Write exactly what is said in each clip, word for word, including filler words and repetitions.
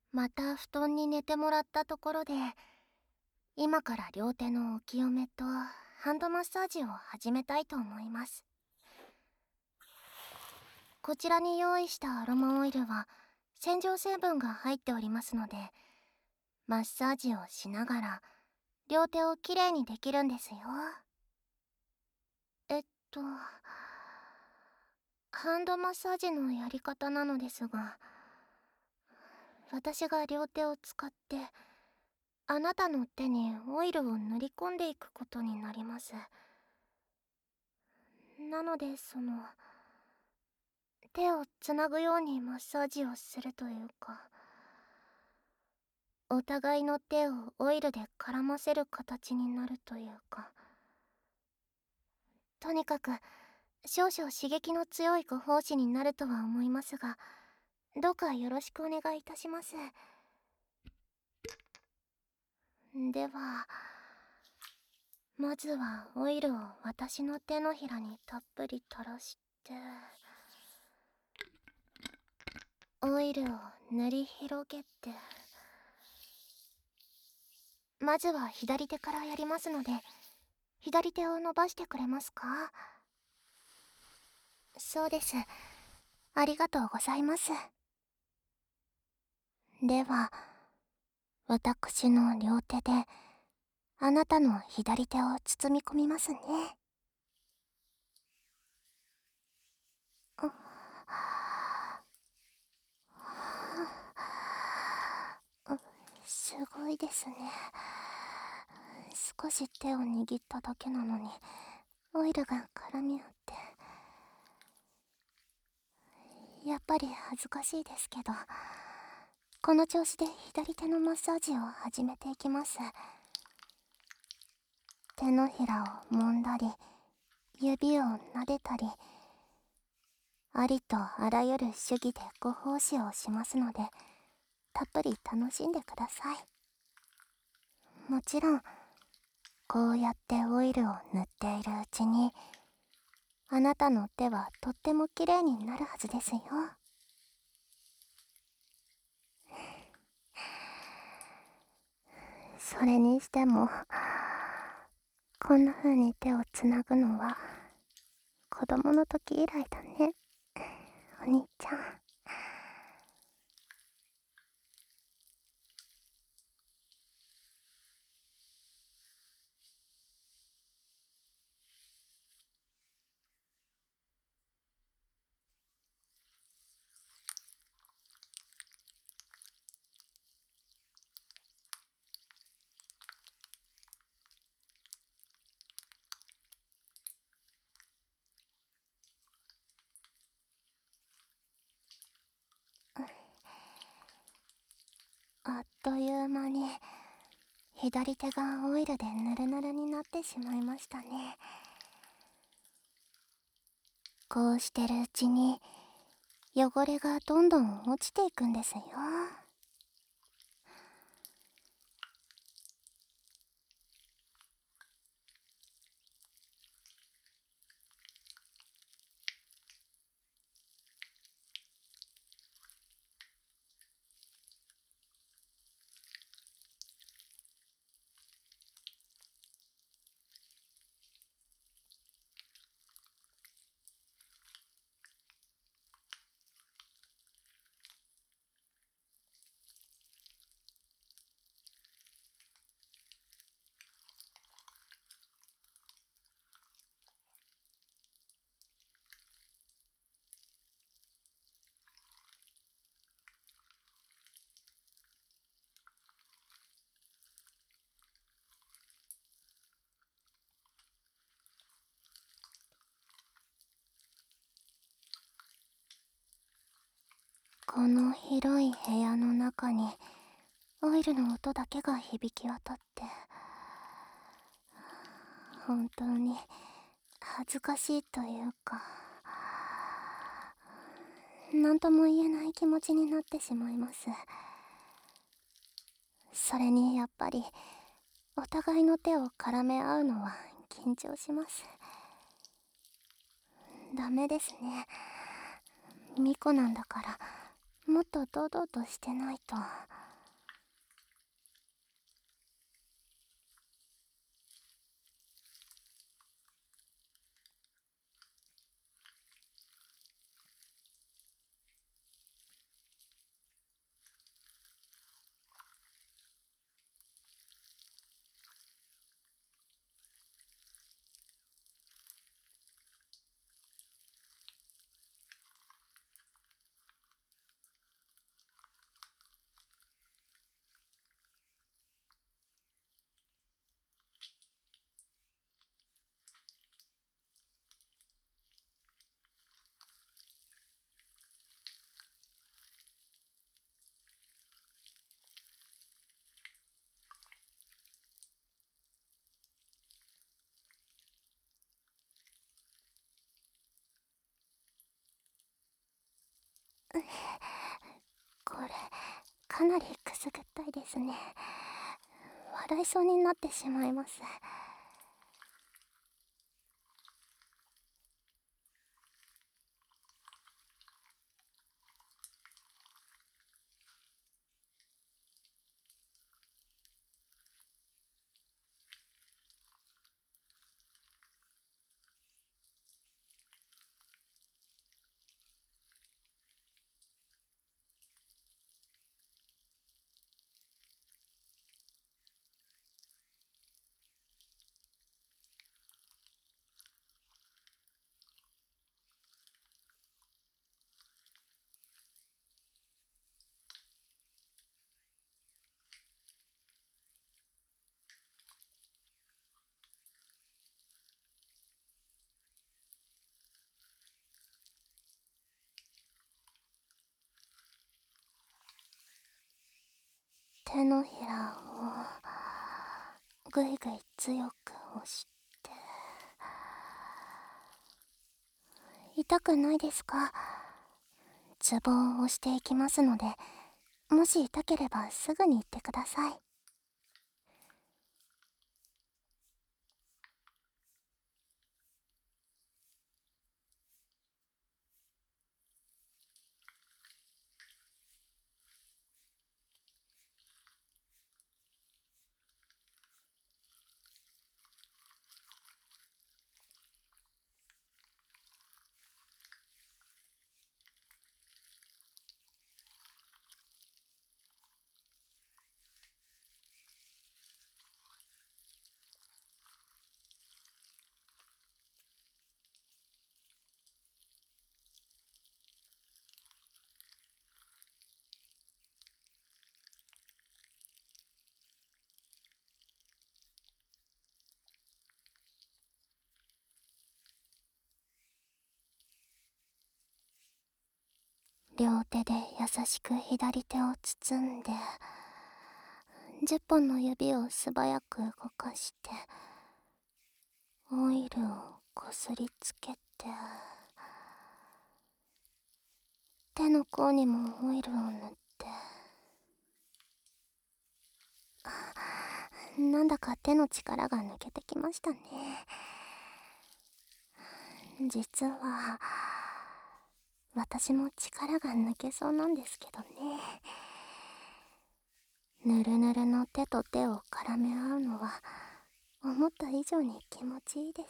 また布団に寝てもらったところで、今から両手のお清めとハンドマッサージを始めたいと思います。こちらに用意したアロマオイルは洗浄成分が入っておりますので、マッサージをしながら両手をきれいにできるんですよ。えっとハンドマッサージのやり方なのですが、私が両手を使ってあなたの手にオイルを塗り込んでいくことになります。なのでその手をつなぐようにマッサージをするというか、お互いの手をオイルで絡ませる形になるというか、とにかく少々刺激の強いご奉仕になるとは思いますが、どうかよろしくお願いいたします。ではまずはオイルを私の手のひらにたっぷり垂らして、オイルを塗り広げて、まずは左手からやりますので、左手を伸ばしてくれますか？そうです。ありがとうございます。では、私の両手で、あなたの左手を包み込みますね。すごいですね。少し手を握っただけなのに、オイルが絡み合って。やっぱり恥ずかしいですけど、この調子で左手のマッサージを始めていきます。手のひらを揉んだり、指を撫でたり、ありとあらゆる手技でご奉仕をしますので、たっぷり楽しんでください。もちろん、こうやってオイルを塗っているうちに、あなたの手はとっても綺麗になるはずですよ。それにしても、こんな風に手をつなぐのは子供の時以来だね、お兄ちゃん。あっという間に左手がオイルでヌルヌルになってしまいましたね。こうしてるうちに汚れがどんどん落ちていくんですよ。この広い部屋の中にオイルの音だけが響き渡って、本当に恥ずかしいというか、何とも言えない気持ちになってしまいます。それにやっぱりお互いの手を絡め合うのは緊張します。ダメですね。巫女なんだからもっと堂々としてないと。 これかなりくすぐったいですね。笑いそうになってしまいます。手のひらをぐいぐい強く押して。痛くないですか？ツボを押していきますので、もし痛ければすぐに言ってください。両手で優しく左手を包んで、じゅっぽんの指を素早く動かして、オイルをこすりつけて、手の甲にもオイルを塗って。なんだか手の力が抜けてきましたね。実は私も力が抜けそうなんですけどね。ぬるぬるの手と手を絡め合うのは思った以上に気持ちいいです。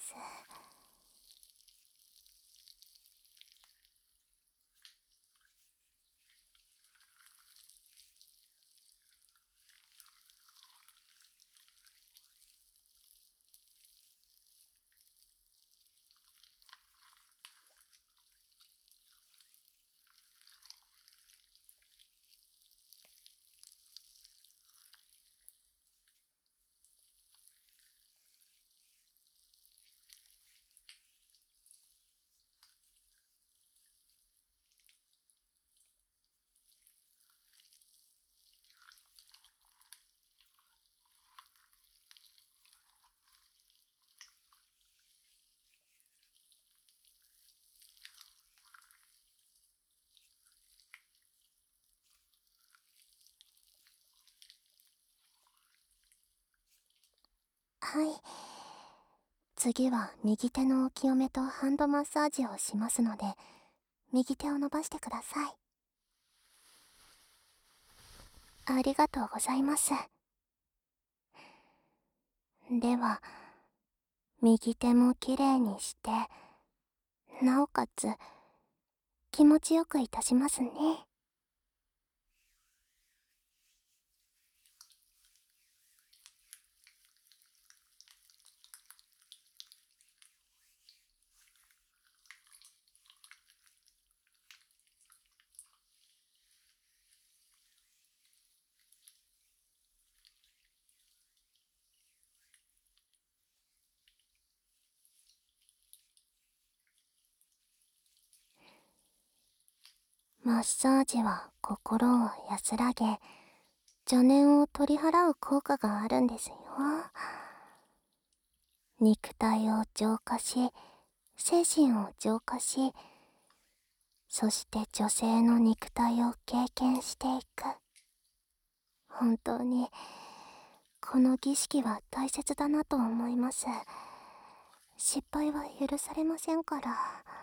はい。次は右手のお清めとハンドマッサージをしますので、右手を伸ばしてください。ありがとうございます。では、右手もきれいにして、なおかつ気持ちよくいたしますね。マッサージは心を安らげ、邪念を取り払う効果があるんですよ。肉体を浄化し、精神を浄化し、 そして女性の肉体を経験していく。本当にこの儀式は大切だなと思います。失敗は許されませんから。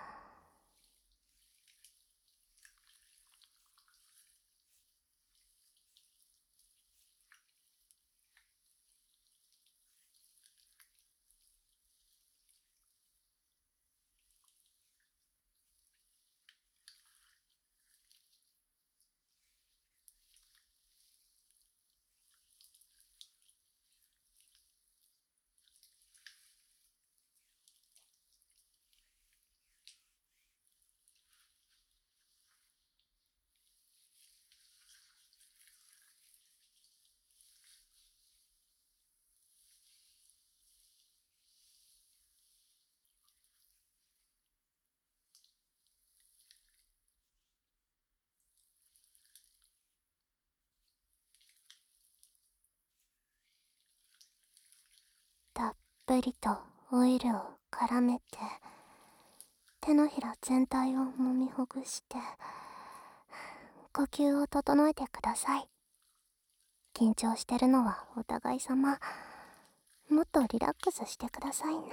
たっぷりとオイルを絡めて、手のひら全体を揉みほぐして、呼吸を整えてください。緊張してるのはお互い様。もっとリラックスしてくださいな。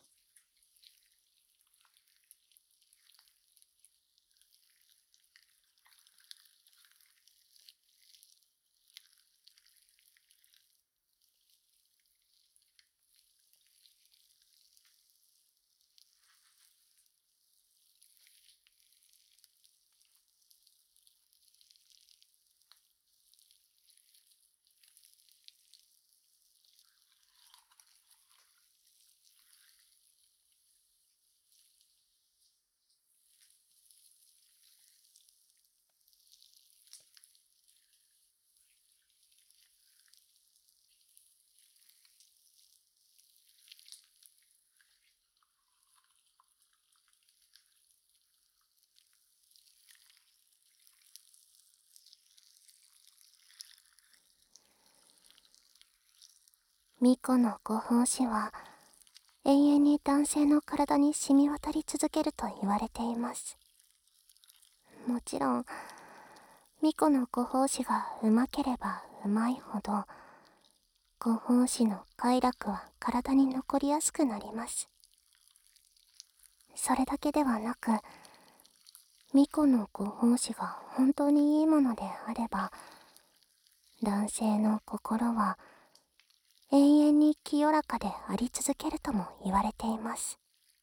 巫女のご奉仕は永遠に男性の体に染み渡り続けると言われています。もちろん巫女のご奉仕がうまければうまいほど、ご奉仕の快楽は体に残りやすくなります。それだけではなく、巫女のご奉仕が本当にいいものであれば、男性の心は永遠に清らかであり続けるとも言われています。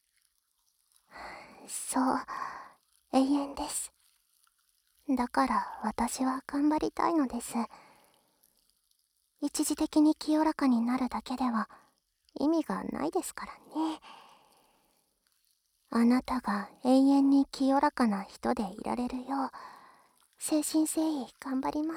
そう、永遠です。だから私は頑張りたいのです。一時的に清らかになるだけでは意味がないですからね。あなたが永遠に清らかな人でいられるよう、誠心誠意頑張ります。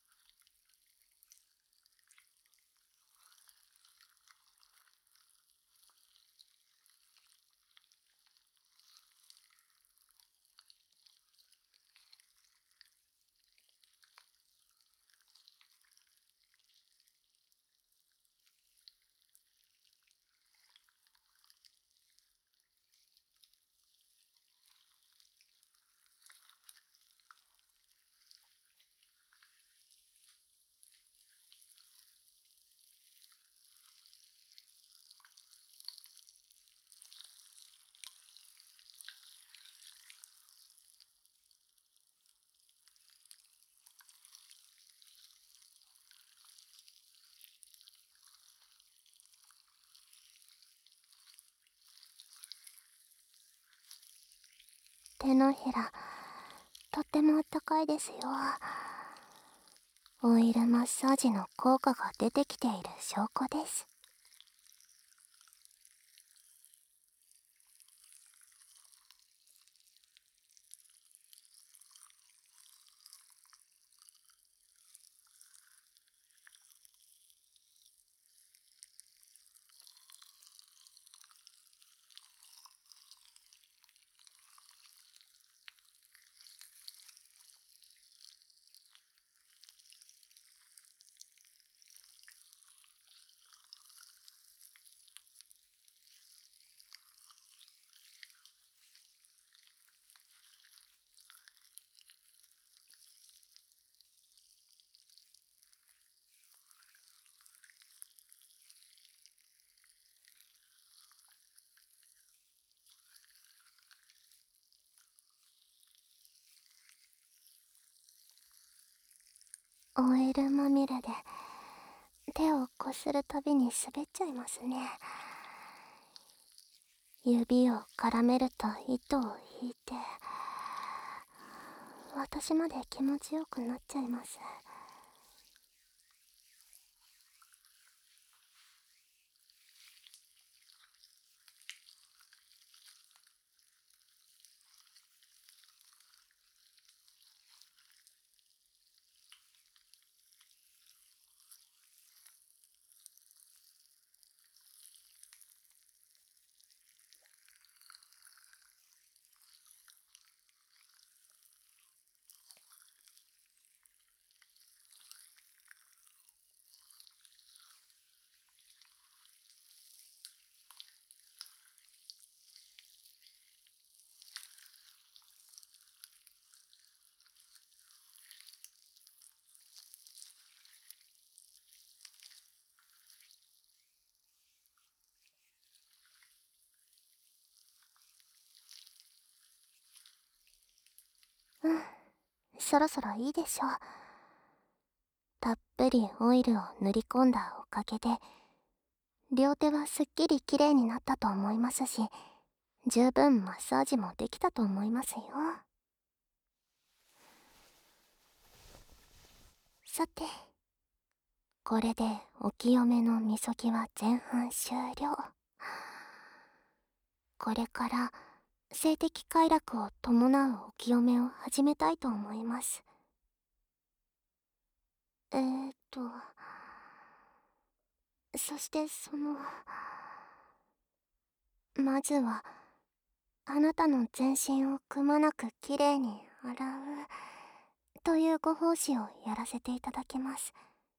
手のひら、とってもあったかいですよ。オイルマッサージの効果が出てきている証拠です。 オイルまみれで手をこするたびに滑っちゃいますね。指を絡めると糸を引いて、私まで気持ちよくなっちゃいます。うん、そろそろいいでしょう。たっぷりオイルを塗り込んだおかげで、両手はすっきりきれいになったと思いますし、十分マッサージもできたと思いますよ。さて、これでお清めのみそぎは前半終了。これから性的快楽を伴うお清めを始めたいと思います。えーっとそしてそのまずはあなたの全身をくまなくきれいに洗うというご奉仕をやらせていただきます。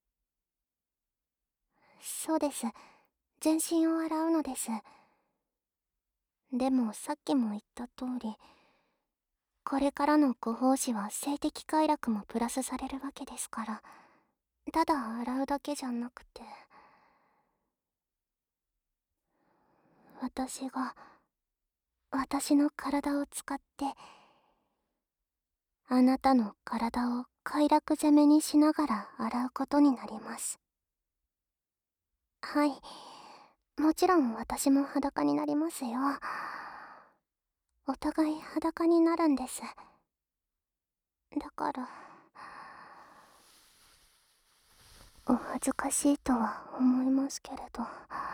そうです、全身を洗うのです。でもさっきも言った通り、これからのご奉仕は性的快楽もプラスされるわけですから、ただ洗うだけじゃなくて、私が私の体を使ってあなたの体を快楽攻めにしながら洗うことになります。はい、もちろん私も裸になりますよ。お互い裸になるんです。だからお恥ずかしいとは思いますけれど、